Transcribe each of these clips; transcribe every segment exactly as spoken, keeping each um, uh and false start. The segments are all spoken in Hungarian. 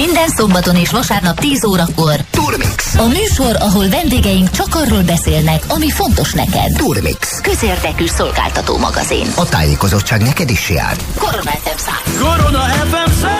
Minden szombaton és vasárnap tíz órakor Turmix. A műsor, ahol vendégeink csak arról beszélnek, ami fontos neked. Turmix. Közérdekű szolgáltató magazin. A tájékozottság neked is jár. Korona ef em száz. Korona ef em száz!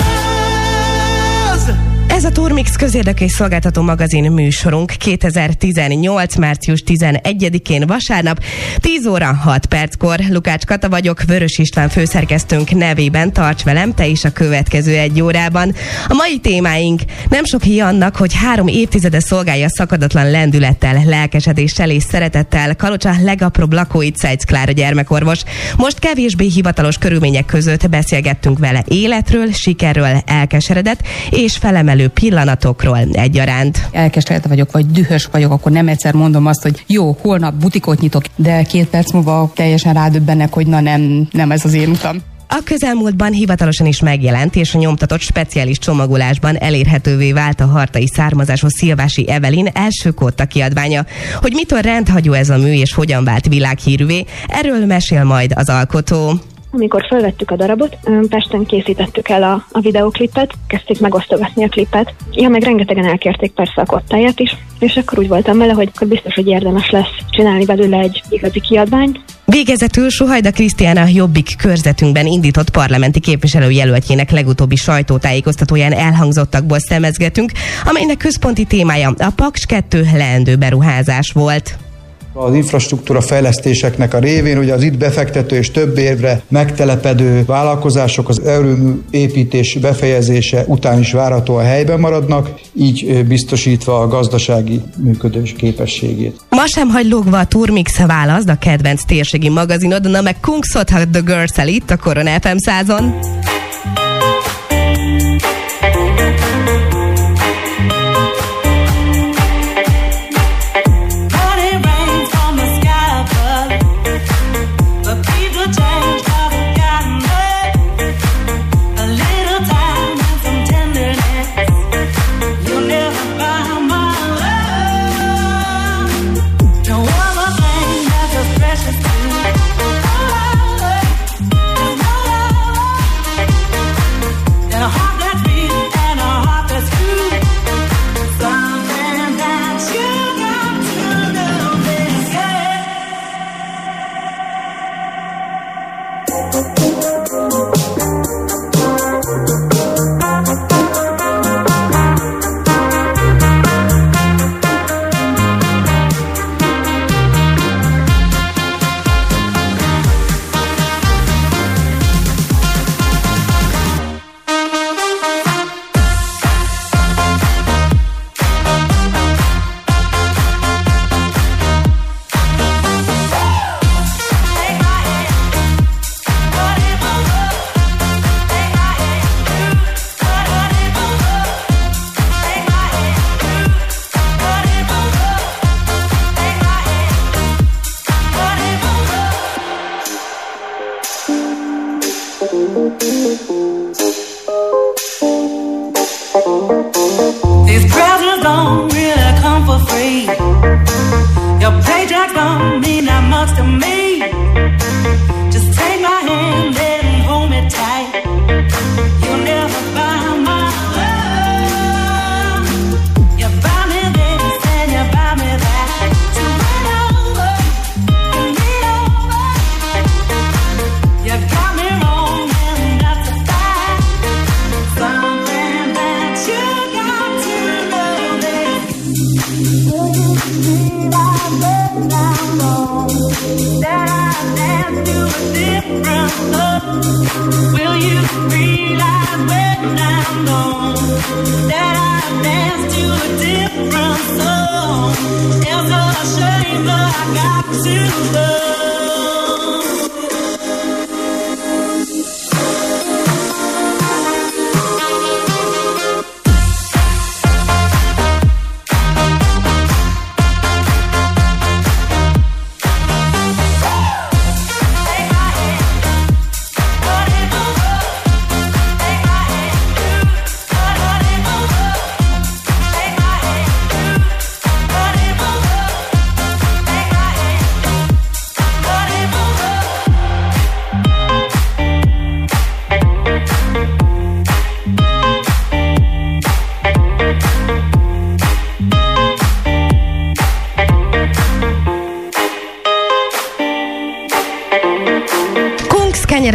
Ez a Turmix közérdekű szolgáltató magazin műsorunk kétezer-tizennyolc. március tizenegyedikén vasárnap tíz óra hat perckor. Lukács Kata vagyok, Vörös István főszerkesztőnk nevében tarts velem te is a következő egy órában. A mai témáink: nem sok híja annak, hogy három évtizede szolgálja szakadatlan lendülettel, lelkesedéssel és szeretettel Kalocsa legapróbb lakóit Szejc Klára gyermekorvos. Most kevésbé hivatalos körülmények között beszélgettünk vele életről, sikerről, elkeseredett és felemelő pillanatokról egyaránt. Elkeseredett vagyok, vagy dühös vagyok, akkor nem egyszer mondom azt, hogy jó, holnap butikot nyitok, de két perc múlva teljesen rádöbbenek, hogy na nem, nem ez az én utam. A közelmúltban hivatalosan is megjelent, és a nyomtatott speciális csomagolásban elérhetővé vált a hartai származású Szilvási Evelyn első kódta kiadványa. Hogy mitől rendhagyó ez a mű, és hogyan vált világhírűvé, erről mesél majd az alkotó. Amikor felvettük a darabot, Pesten készítettük el a, a videóklipet, kezdték megosztogatni a klipet. Ja, meg rengetegen elkérték persze a kottáját is, és akkor úgy voltam vele, hogy akkor biztos, hogy érdemes lesz csinálni belőle egy igazi kiadványt. Végezetül Suhajda Krisztián, a Jobbik körzetünkben indított parlamenti képviselőjelöltjének legutóbbi sajtótájékoztatóján elhangzottakból szemezgetünk, amelynek központi témája a Paks kettő leendő beruházás volt. Az infrastruktúra fejlesztéseknek a révén ugye az itt befektető és több évre megtelepedő vállalkozások az erőmű építés befejezése után is várhatóan helyben maradnak, így biztosítva a gazdasági működés képességét. Ma sem hagy lógva a Turmix, válaszd a kedvenc térségi magazinod, na meg Kungsothat The Girls-el itt a Korona ef em százon.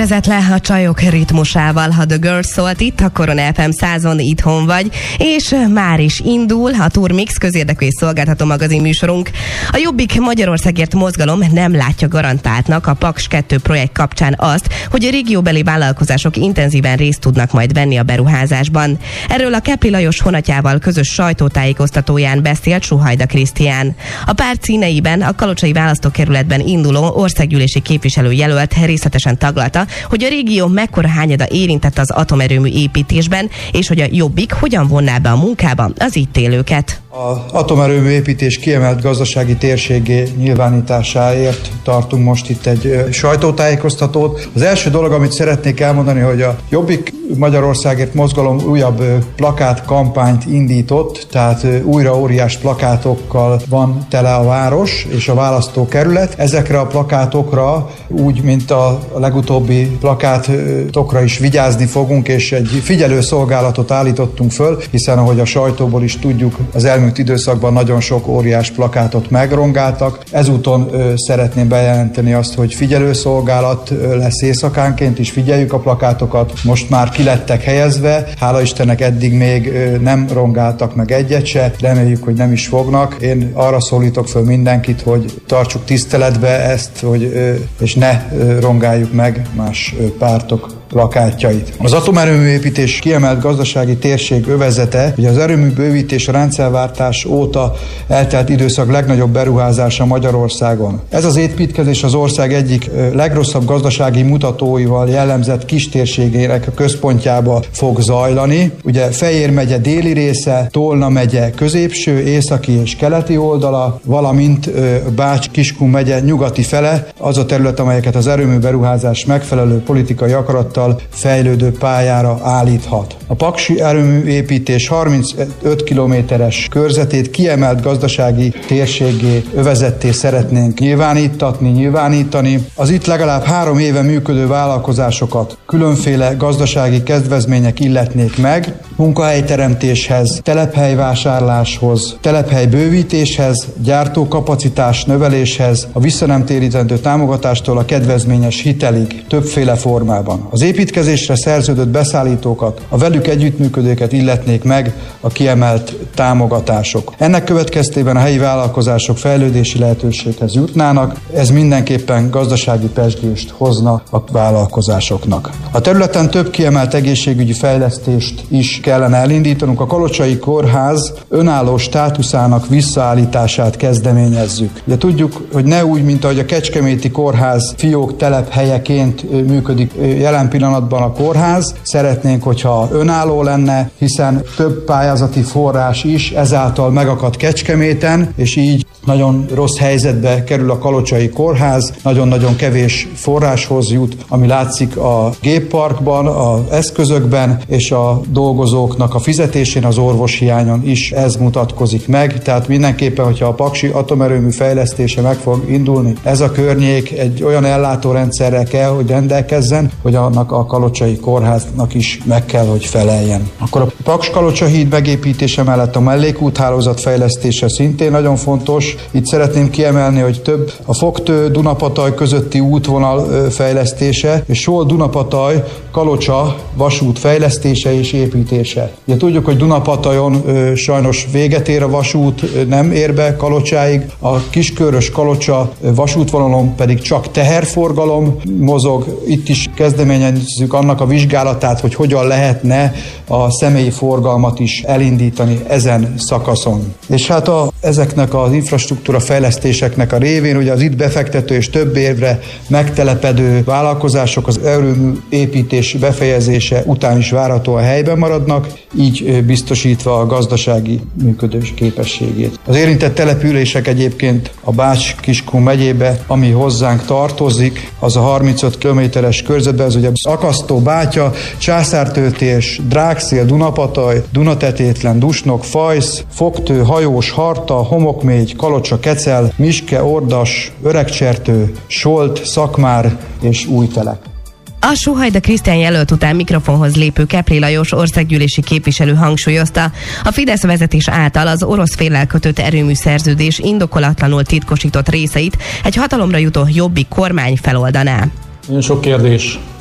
vezet le a csajok ritmusával. Ha The Girls szólt itt, a Korona ef em százon itthon vagy, és már is indul a Turmix közérdekű és szolgáltató magazin műsorunk. A Jobbik Magyarországért mozgalom nem látja garantáltnak a Paks kettő projekt kapcsán azt, hogy a régióbeli vállalkozások intenzíven részt tudnak majd venni a beruházásban. Erről a Kepli Lajos honatjával közös sajtótájékoztatóján beszélt Suhajda Krisztián. A párt színeiben a kalocsai választókerületben induló országgyűlési képviselőjelölt részletesen taglalta, hogy a régió mekkora hányada érintett az atomerőmű építésben, és hogy a Jobbik hogyan vonná be a munkába az itt élőket. Az atomerőmű építés kiemelt gazdasági térségé nyilvánításáért tartunk most itt egy sajtótájékoztatót. Az első dolog, amit szeretnék elmondani, hogy a Jobbik Magyarországért mozgalom újabb plakátkampányt indított, tehát újra óriás plakátokkal van tele a város és a választókerület. Ezekre a plakátokra, úgy, mint a legutóbbi plakátokra is vigyázni fogunk, és egy figyelőszolgálatot állítottunk föl, hiszen ahogy a sajtóból is tudjuk, az elmúlt időszakban nagyon sok óriás plakátot megrongáltak. Ezúton ö, szeretném bejelenteni azt, hogy figyelőszolgálat ö, lesz éjszakánként is, figyeljük a plakátokat. Most már ki lettek helyezve, hála Istennek eddig még ö, nem rongáltak meg egyet se, reméljük, hogy nem is fognak. Én arra szólítok föl mindenkit, hogy tartsuk tiszteletbe ezt, hogy, ö, és ne ö, rongáljuk meg más ö, pártok plakátjait. Az atomerőmű építés kiemelt gazdasági térség övezete, ugye az erőmű bővítés a rendszerváltás óta eltelt időszak legnagyobb beruházása Magyarországon. Ez az építkezés az ország egyik legrosszabb gazdasági mutatóival jellemzett kistérségének a központjába fog zajlani. Ugye Fejér megye déli része, Tolna megye középső, északi és keleti oldala, valamint Bács-Kiskun megye nyugati fele, az a terület, amelyeket az erőmű beruházás megfelelő politikai akarat fejlődő pályára állíthat. A paksi erőmű építés harmincöt kilométeres körzetét kiemelt gazdasági térségé, övezetté szeretnénk nyilvánítatni, nyilvánítani. Az itt legalább három éve működő vállalkozásokat különféle gazdasági kedvezmények illetnék meg, munkahelyteremtéshez, telephelyvásárláshoz, telephely-bővítéshez, gyártókapacitás növeléshez, a visszanemtérítendő támogatástól a kedvezményes hitelig többféle formában. Az építkezésre szerződött beszállítókat, a velük együttműködőket illetnék meg a kiemelt támogatások. Ennek következtében a helyi vállalkozások fejlődési lehetőséghez jutnának, ez mindenképpen gazdasági pezsgést hozna a vállalkozásoknak. A területen több kiemelt egészségügyi fejlesztést is kellene elindítanunk. A Kalocsai Kórház önálló státuszának visszaállítását kezdeményezzük. Ugye tudjuk, hogy ne úgy, mint ahogy a Kecskeméti Kórház fiók telephelyeként működik jelen pillanatban a kórház. Szeretnénk, hogyha önálló lenne, hiszen több pályázati forrás is ezáltal megakad Kecskeméten, és így nagyon rossz helyzetbe kerül a Kalocsai Kórház, nagyon-nagyon kevés forráshoz jut, ami látszik a gépparkban, az eszközökben, és a dolgozóknak a fizetésén, az orvoshiányon is ez mutatkozik meg. Tehát mindenképpen, hogyha a paksi atomerőmű fejlesztése meg fog indulni, ez a környék egy olyan ellátórendszerrel kell, hogy rendelkezzen, hogy annak a Kalocsai Kórháznak is meg kell, hogy feleljen. Akkor a Paks-Kalocsa híd megépítése mellett a mellékúthálózat fejlesztése szintén nagyon fontos. Itt szeretném kiemelni, hogy több a Fogtő-Dunapataj közötti útvonal fejlesztése, és Solt-Dunapataj Kalocsa vasút fejlesztése és építése. Ugye tudjuk, hogy Dunapatajon ö, sajnos véget ér a vasút, nem ér be Kalocsáig, a Kiskörös Kalocsa vasútvonalon pedig csak teherforgalom mozog. Itt is kezdeményezzük annak a vizsgálatát, hogy hogyan lehetne a személyi forgalmat is elindítani ezen szakaszon. És hát a, ezeknek az infrastruktúra fejlesztéseknek a révén ugye az itt befektető és több évre megtelepedő vállalkozások az erőmű építés befejezése után is várhatóan helyben maradnak, így biztosítva a gazdasági működés képességét. Az érintett települések egyébként a Bács-Kiskun megyébe, ami hozzánk tartozik, az a harmincöt kilométeres körzetben, az ugye Akasztó, Bátya, Császártőtés, Drágszél, Dunapataj, Dunatetétlen, Dusnok, Fajsz, Fogtő, Hajós, Harta, Homokmégy, Kalocsa, Kecel, Miske, Ordas, Öregcsertő, Solt, Szakmár és Újtelek. A Suhajda Krisztián jelölt után mikrofonhoz lépő Kepli Lajos országgyűlési képviselő hangsúlyozta, a Fidesz vezetés által az orosz féllel kötött erőmű szerződés indokolatlanul titkosított részeit egy hatalomra jutó Jobbik kormány feloldaná. Nagyon sok kérdés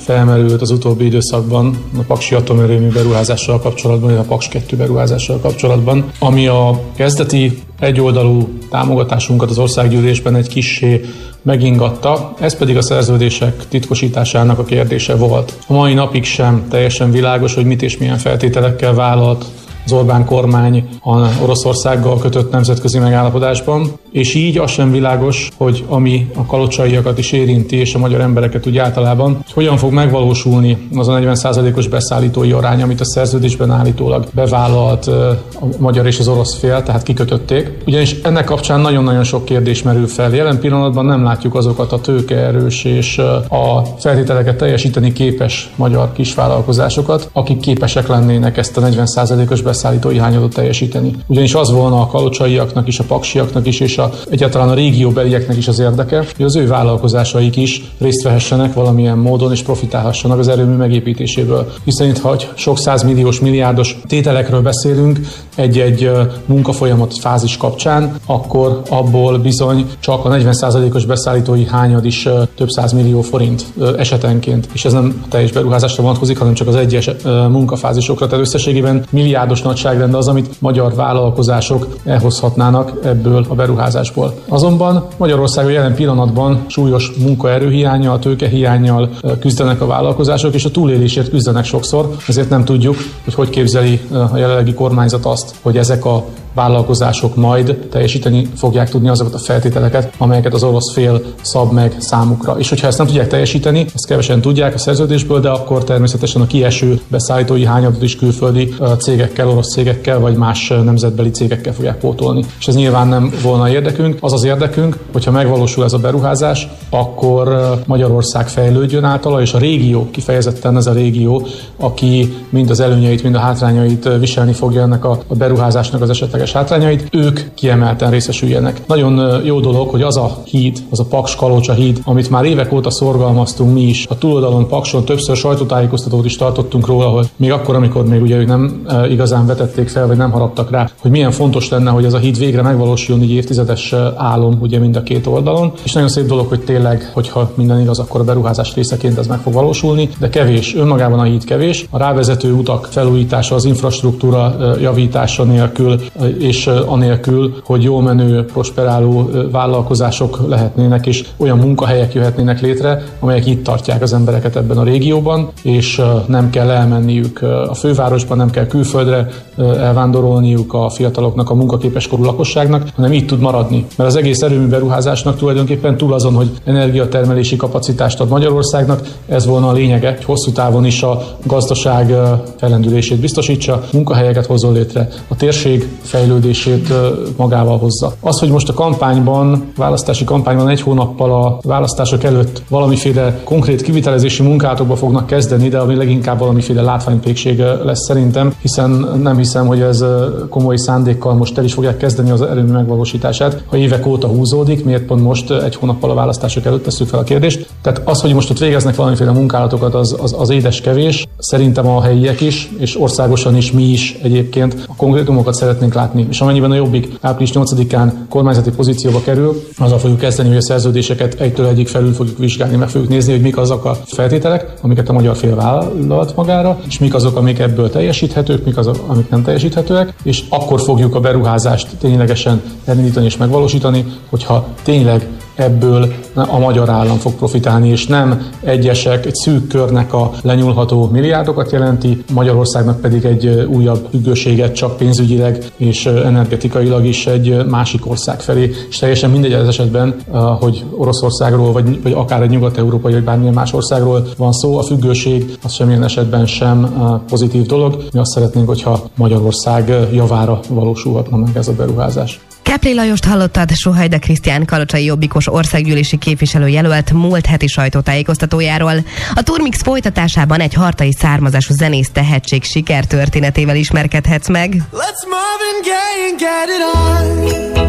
felmerült az utóbbi időszakban a paksi atomerőmű beruházással kapcsolatban, vagy a Paks kettő beruházással kapcsolatban, ami a kezdeti egyoldalú támogatásunkat az országgyűlésben egy kissé megingatta, ez pedig a szerződések titkosításának a kérdése volt. A mai napig sem teljesen világos, hogy mit és milyen feltételekkel vállalt az Orbán kormány a Oroszországgal kötött nemzetközi megállapodásban, és így az sem világos, hogy ami a kalocsaiakat is érinti, és a magyar embereket úgy általában, hogy hogyan fog megvalósulni az a negyven százalékos beszállítói arány, amit a szerződésben állítólag bevállalt a magyar és az orosz fél, tehát kikötötték. Ugyanis ennek kapcsán nagyon-nagyon sok kérdés merül fel. Jelen pillanatban nem látjuk azokat a tőkeerős és a feltételeket teljesíteni képes magyar kisvállalkozásokat, akik képesek lennének ezt a negyven százalékos beszállítói hányadot teljesíteni. Ugyanis az volna a kalocsaiaknak is, a paksiaknak is, és a, egyáltalán a régióbelieknek is az érdeke, hogy az ő vállalkozásaik is részt vehessenek valamilyen módon, és profitálhassanak az erőmű megépítéséből. Hiszen itt, ha sok százmilliós, milliárdos tételekről beszélünk egy-egy munkafolyamat fázis kapcsán, akkor abból bizony csak a negyven százalékos beszállítói hányad is több százmillió forint esetenként. És ez nem teljes beruházásra vonatkozik, hanem csak az egyes munkafázisokra. Tehát összességében milliárdos nagyságrend az, amit magyar vállalkozások elhozhatnának ebből a beruházásból. Azonban Magyarországon jelen pillanatban súlyos munkaerőhiánnyal, tőkehiánnyal küzdenek a vállalkozások, és a túlélésért küzdenek sokszor, ezért nem tudjuk, hogy hogy képzeli a jelenlegi kormányzat azt, hogy ezek a vállalkozások majd teljesíteni fogják tudni azokat a feltételeket, amelyeket az orosz fél szab meg számukra. És hogyha ezt nem tudják teljesíteni, ezt kevesen tudják a szerződésből, de akkor természetesen a kieső beszállítói hányadot is külföldi cégekkel, orosz cégekkel vagy más nemzetbeli cégekkel fogják pótolni. És ez nyilván nem volna érdekünk. Az az érdekünk, hogyha megvalósul ez a beruházás, akkor Magyarország fejlődjön általa, és a régió, kifejezetten ez a régió, aki mind az előnyeit, mind a hátrányait viselni fogja ennek a beruházásnak az esetleges hátrányait, ők kiemelten részesüljenek. Nagyon jó dolog, hogy az a híd, az a Paks-Kalocsa híd, amit már évek óta szorgalmaztunk mi is, a túloldalon Pakson többször sajtótájékoztatót is tartottunk róla, hogy még akkor, amikor még ugye ők nem igazán vetették fel, vagy nem haraptak rá, hogy milyen fontos lenne, hogy ez a híd végre megvalósuljon, így évtizedes álom ugye mind a két oldalon. És nagyon szép dolog, hogy tényleg, hogyha minden igaz, akkor a beruházás részeként ez meg fog valósulni, de kevés, önmagában a híd kevés. A rávezető utak felújítása, az infrastruktúra javítása nélkül és anélkül, hogy jól menő, prosperáló vállalkozások lehetnének, és olyan munkahelyek jöhetnének létre, amelyek itt tartják az embereket ebben a régióban, és nem kell elmenniük a fővárosba, nem kell külföldre elvándorolniuk a fiataloknak, a munkaképes korú lakosságnak, hanem itt tud maradni. Mert az egész erőmű beruházásnak tulajdonképpen túl azon, hogy energiatermelési kapacitást ad Magyarországnak, ez volna a lényege, hogy hosszú távon is a gazdaság fellendülését biztosítsa, munkahelyeket hozzon létre, a térség fejlődését magával hozza. Az, hogy most a kampányban, választási kampányban egy hónappal a választások előtt valamiféle konkrét kivitelezési munkátokba fognak kezdeni, de ami leginkább valamiféle látványpékség lesz szerintem, hiszen nem hiszem, hogy ez komoly szándékkal most el is fogják kezdeni az erőmű megvalósítását. Ha évek óta húzódik, miért pont most egy hónappal a választások előtt tesszük fel a kérdést. Tehát az, hogy most ott végeznek valamiféle munkálatokat, az, az, az édes kevés. Szerintem a helyiek is, és országosan is mi is egyébként a konkrétumokat szeretnénk látni. És amennyiben a Jobbik április nyolcadikán kormányzati pozícióba kerül, azzal fogjuk kezdeni, hogy a szerződéseket egytől egyig felül fogjuk vizsgálni, meg fogjuk nézni, hogy mik azok a feltételek, amiket a magyar fél vállalt magára, és mik azok, amik ebből teljesíthetők, mik azok, amik nem teljesíthetőek, és akkor fogjuk a beruházást ténylegesen elindítani és megvalósítani, hogyha tényleg ebből a magyar állam fog profitálni, és nem egyesek, egy szűk körnek a lenyúlható milliárdokat jelenti, Magyarországnak pedig egy újabb függőséget csak pénzügyileg és energetikailag is egy másik ország felé, és teljesen mindegy az esetben, hogy Oroszországról, vagy, vagy akár egy nyugat-európai, vagy bármilyen más országról van szó, a függőség az semmilyen esetben sem pozitív dolog. Mi azt szeretnénk, hogyha Magyarország javára valósulhatna meg ez a beruházás. Kepli Lajost hallottad, Sohajda Krisztián kalocsai jobbikos országgyűlési képviselőjelölt múlt heti sajtótájékoztatójáról. A Turmix folytatásában egy hartai származású zenész tehetség sikertörténetével ismerkedhetsz meg. Let's Marvin Gaye and get it on.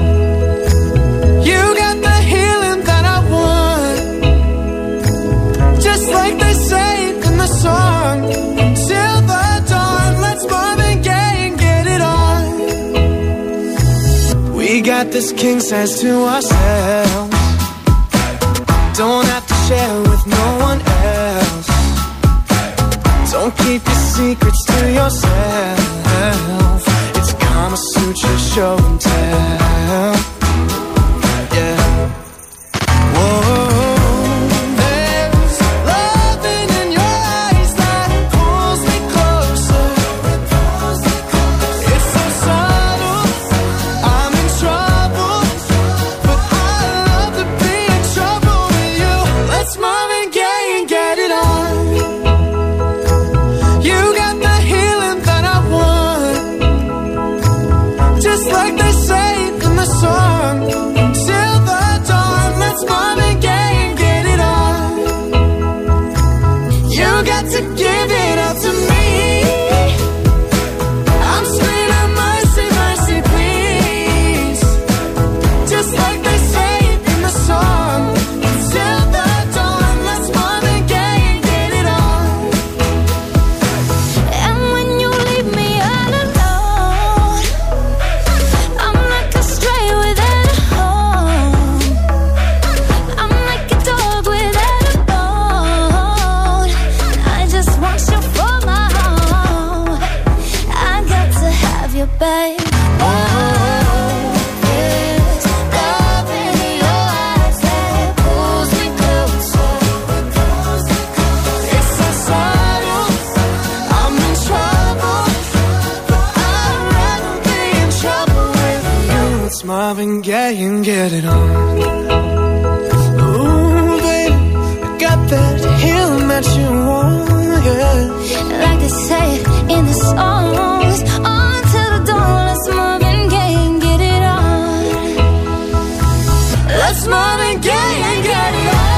You got the healing that I want. Just like they say in the song. Till the dawn, let's Marvin Gaye and get it on. We got this king size to ourselves. Don't have to share with no one else. keep your secrets to yourself. It's Kama Sutra show and tell. Yeah. Whoa. Marvin Gaye and get it on. Ooh, baby, I got that healing that you want, yeah. Like they say in the songs, on till the dawn. Let's Marvin Gaye and get it on. Let's Marvin Gaye and get it on.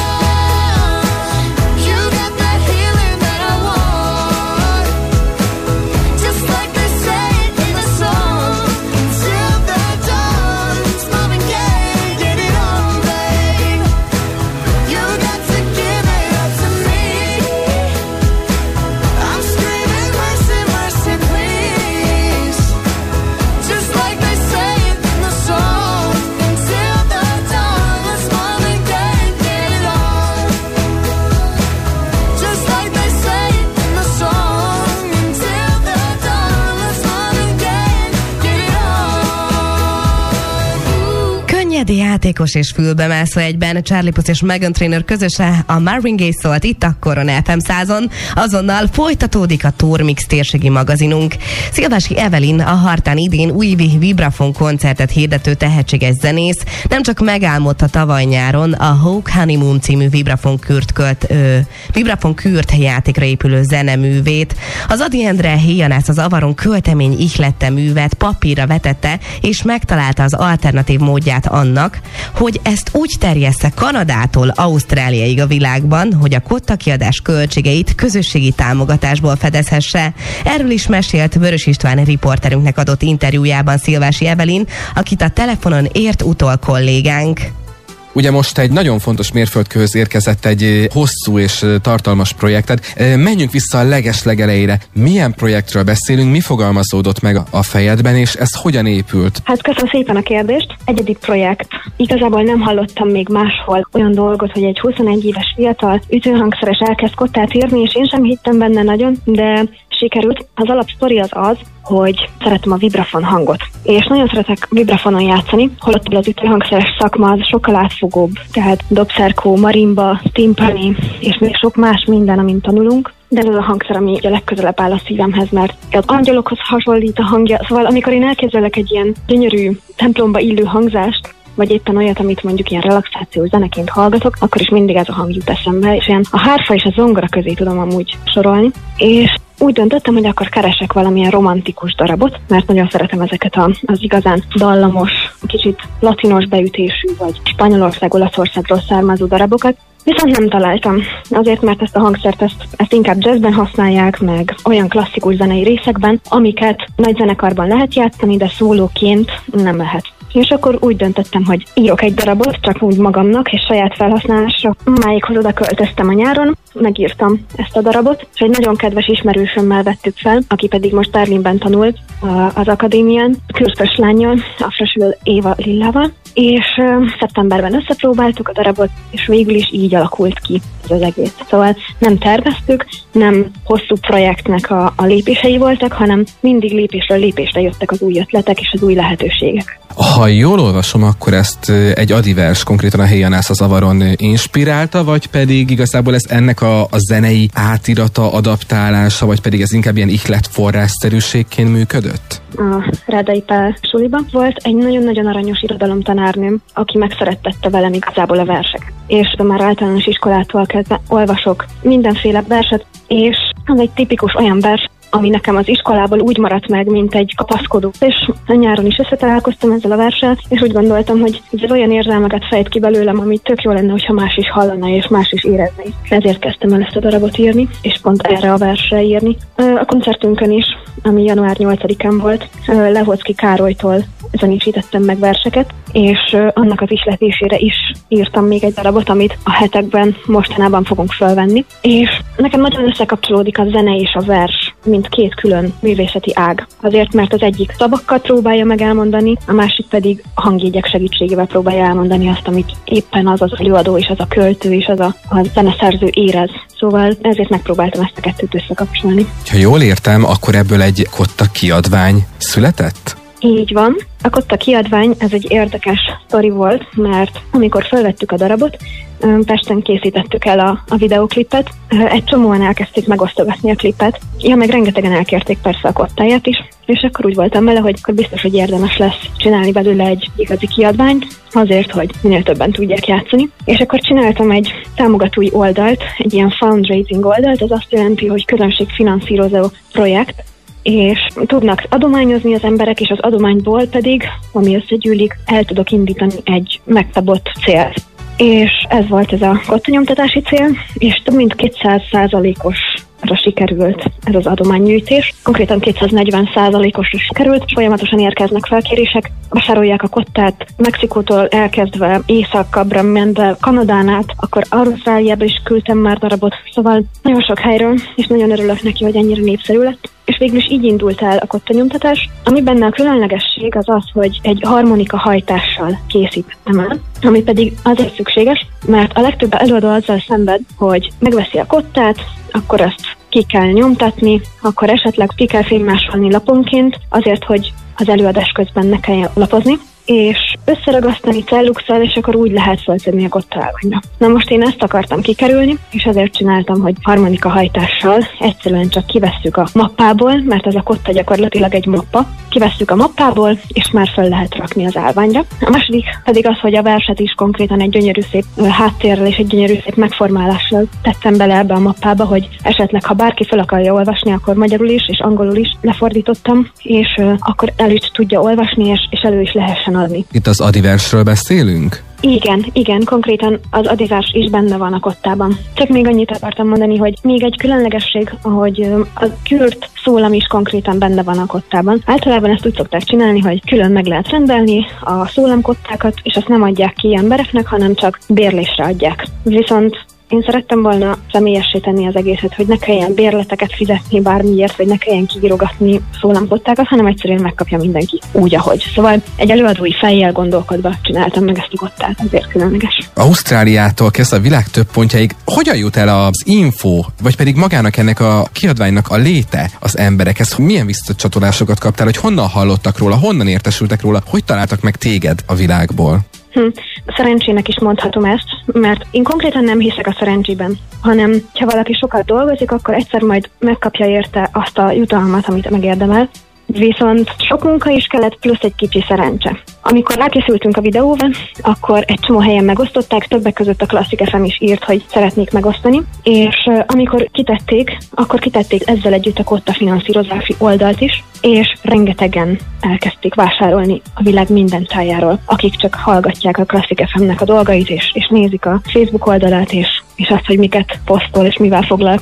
Játékos és fülbemászó egyben Charlie Puth és Meghan Trainor közöse, a Marvin Gaye szólt itt a Korona ef em százon. Azonnal folytatódik a Tourmix térségi magazinunk. Szilvási Evelyn, a Hartán idén új Vibrafon koncertet hirdető tehetséges zenész nem csak megálmodta tavaly nyáron a Hawk Honeymoon című Vibrafon kürt, költ, ö, Vibrafon kürt játékra épülő zeneművét. Az Adi Endre Héjanász az avaron költemény ihlette művet papírra vetette, és megtalálta az alternatív módját annak, hogy ezt úgy terjessze Kanadától Ausztráliáig a világban, hogy a kotta kiadás költségeit közösségi támogatásból fedezhesse. Erről is mesélt Vörös István riporterünknek adott interjújában Szilvási Evelyn, akit a telefonon ért utol kollégánk. Ugye most egy nagyon fontos mérföldkőhöz érkezett egy hosszú és tartalmas projekted. Menjünk vissza a legeslegelejére. Milyen projektről beszélünk, mi fogalmazódott meg a fejedben, és ez hogyan épült? Hát köszönöm szépen a kérdést. Egyedi projekt. Igazából nem hallottam még máshol olyan dolgot, hogy egy huszonegy éves fiatal ütőhangszeres elkezd kottát írni, és én sem hittem benne nagyon, de sikerült. Az alapsztori az az, hogy szeretem a vibrafon hangot. És nagyon szeretek vibrafonon játszani, holott az ütőhangszeres szakma az sokkal átfogóbb, tehát dobszerkó, marimba, timpani, és még sok más minden, amin tanulunk. De ez a hangszer, ami a legközelebb áll a szívemhez, mert az angyalokhoz hasonlít a hangja. Szóval amikor én elképzelek egy ilyen gyönyörű templomba illő hangzást, vagy éppen olyat, amit mondjuk ilyen relaxációs zeneként hallgatok, akkor is mindig ez a hang jut eszembe, és ilyen a hárfa és a zongora közé tudom amúgy sorolni. És úgy döntöttem, hogy akkor keresek valamilyen romantikus darabot, mert nagyon szeretem ezeket a, az igazán dallamos, kicsit latinos beütésű, vagy Spanyolország, Olaszországról származó darabokat. Viszont nem találtam. Azért, mert ezt a hangszert ezt, ezt inkább jazzben használják, meg olyan klasszikus zenei részekben, amiket nagy zenekarban lehet játszani, de szólóként nem lehet. És akkor úgy döntöttem, hogy írok egy darabot, csak úgy magamnak, és saját felhasználásra. Máikhoz oda költöztem a nyáron, megírtam ezt a darabot, és egy nagyon kedves ismerősömmel vettük fel, aki pedig most Berlinben tanult az akadémián, kürtös lánnyal, Afrasül Éva Lillával, és uh, szeptemberben összepróbáltuk a darabot, és végül is így alakult ki ez az egész. Szóval nem terveztük, nem hosszú projektnek a, a lépései voltak, hanem mindig lépésről lépésre jöttek az új ötletek és az új lehetőségek. Ha jól olvasom, akkor ezt egy adivers, konkrétan a Héjanász a zavaron inspirálta, vagy pedig igazából ez ennek a, a zenei átirata, adaptálása, vagy pedig ez inkább ilyen ihletforrásszerűségként működött? A Rádai Pál suliban volt egy nagyon-nagyon aranyos irodalomtanárnőm, aki megszerettette velem igazából a verseket. És már általános iskolától kezdve olvasok mindenféle verset, és az egy tipikus olyan vers, ami nekem az iskolából úgy maradt meg, mint egy kapaszkodó. És a nyáron is összetalálkoztam ezzel a verssel, és úgy gondoltam, hogy ez olyan érzelmeket fejt ki belőlem, ami tök jó lenne, hogyha más is hallana, és más is érezné. Ezért kezdtem el ezt a darabot írni, és pont erre a versre írni. A koncertünkön is, ami január nyolcadikán volt, Lehocki Károlytól zenésítettem meg verseket, és annak az ihletésére is írtam még egy darabot, amit a hetekben mostanában fogunk felvenni. És nekem nagyon összekapcsolódik a zene és a vers, mint két külön művészeti ág. Azért, mert az egyik szavakkal próbálja meg elmondani, a másik pedig a hangjegyek segítségével próbálja elmondani azt, amit éppen az az előadó és az a költő és az a, a zeneszerző érez. Szóval ezért megpróbáltam ezt a kettőt összekapcsolni. Ha jól értem, akkor ebből egy Kotta kiadvány született? Így van. A Kotta kiadvány, ez egy érdekes sztori volt, mert amikor felvettük a darabot, Pesten készítettük el a, a videóklipet, egy csomóan elkezdték megosztogatni a klipet, ja, meg rengetegen elkérték persze a Kottáját is, és akkor úgy voltam vele, hogy akkor biztos, hogy érdemes lesz csinálni belőle egy igazi kiadványt, azért, hogy minél többen tudják játszani. És akkor csináltam egy támogatói oldalt, egy ilyen fundraising oldalt, ez azt jelenti, hogy közönségfinanszírozó projekt, és tudnak adományozni az emberek, és az adományból pedig, ami összegyűlik, el tudok indítani egy megszabott célt. És ez volt ez a kottanyomtatási cél, és több mint kétszáz százalékosra sikerült ez az adománygyűjtés. Konkrétan kétszáznegyven százalékosra sikerült, folyamatosan érkeznek felkérések, vásárolják a kottát Mexikótól elkezdve Észak-Kabbra menve Kanadán át, akkor Ausztráliába is küldtem már darabot, szóval nagyon sok helyről, és nagyon örülök neki, hogy ennyire népszerű lett. És végül is így indult el a kottanyomtatás, ami benne a különlegesség az az, hogy egy harmonika hajtással készítettem el, ami pedig azért szükséges, mert a legtöbb előadó azzal szenved, hogy megveszi a kottát, akkor azt ki kell nyomtatni, akkor esetleg ki kell fénymásolni laponként, azért, hogy az előadás közben ne kelljen lapozni, és összeragasztani celluxal, és akkor úgy lehet felszedni a kottaállványra. Na most én ezt akartam kikerülni, és ezért csináltam, hogy harmonika hajtással egyszerűen csak kivesszük a mappából, mert ez a kotta gyakorlatilag egy mappa, kivesszük a mappából, és már fel lehet rakni az állványra. A második pedig az, hogy a verset is konkrétan egy gyönyörű szép háttérrel és egy gyönyörű szép megformálással tettem bele ebbe a mappába, hogy esetleg, ha bárki fel akarja olvasni, akkor magyarul is és angolul is lefordítottam, és uh, akkor el is tudja olvasni, és, és elő is lehessen adni. Itt az adiversről beszélünk? Igen, igen, konkrétan az adivers is benne van a kottában. Csak még annyit akartam mondani, hogy még egy különlegesség, hogy a kürt szólam is konkrétan benne van a kottában. Általában ezt úgy szokták csinálni, hogy külön meg lehet rendelni a szólamkottákat, és azt nem adják ki embereknek, hanem csak bérlésre adják. Viszont én szerettem volna személyessé tenni az egészet, hogy ne kelljen bérleteket fizetni bármiért, vagy ne kelljen kiírogatni szólamkottákat, hanem egyszerűen megkapja mindenki úgy, ahogy. Szóval egy előadói fejjel gondolkodva csináltam meg ezt a kottát, ezért különleges. Ausztráliától kezdve a világ több pontjáig hogyan jut el az info, vagy pedig magának ennek a kiadványnak a léte az emberekhez? Milyen visszacsatolásokat kaptál, hogy honnan hallottak róla, honnan értesültek róla, hogy találtak meg téged a világból? Hm. Szerencsének is mondhatom ezt, mert én konkrétan nem hiszek a szerencsében, hanem ha valaki sokat dolgozik, akkor egyszer majd megkapja érte azt a jutalmat, amit megérdemel. Viszont sok munka is kellett, plusz egy kicsi szerencse. Amikor rákészültünk a videóval, akkor egy csomó helyen megosztották, többek között a Klasszik ef em is írt, hogy szeretnék megosztani, és uh, amikor kitették, akkor kitették ezzel együtt a Kotta finanszírozási oldalt is, és rengetegen elkezdték vásárolni a világ minden tájáról, akik csak hallgatják a Klasszik ef emnek a dolgait, és, és nézik a Facebook oldalát, és, és azt, hogy miket posztol, és mivel foglalkozik.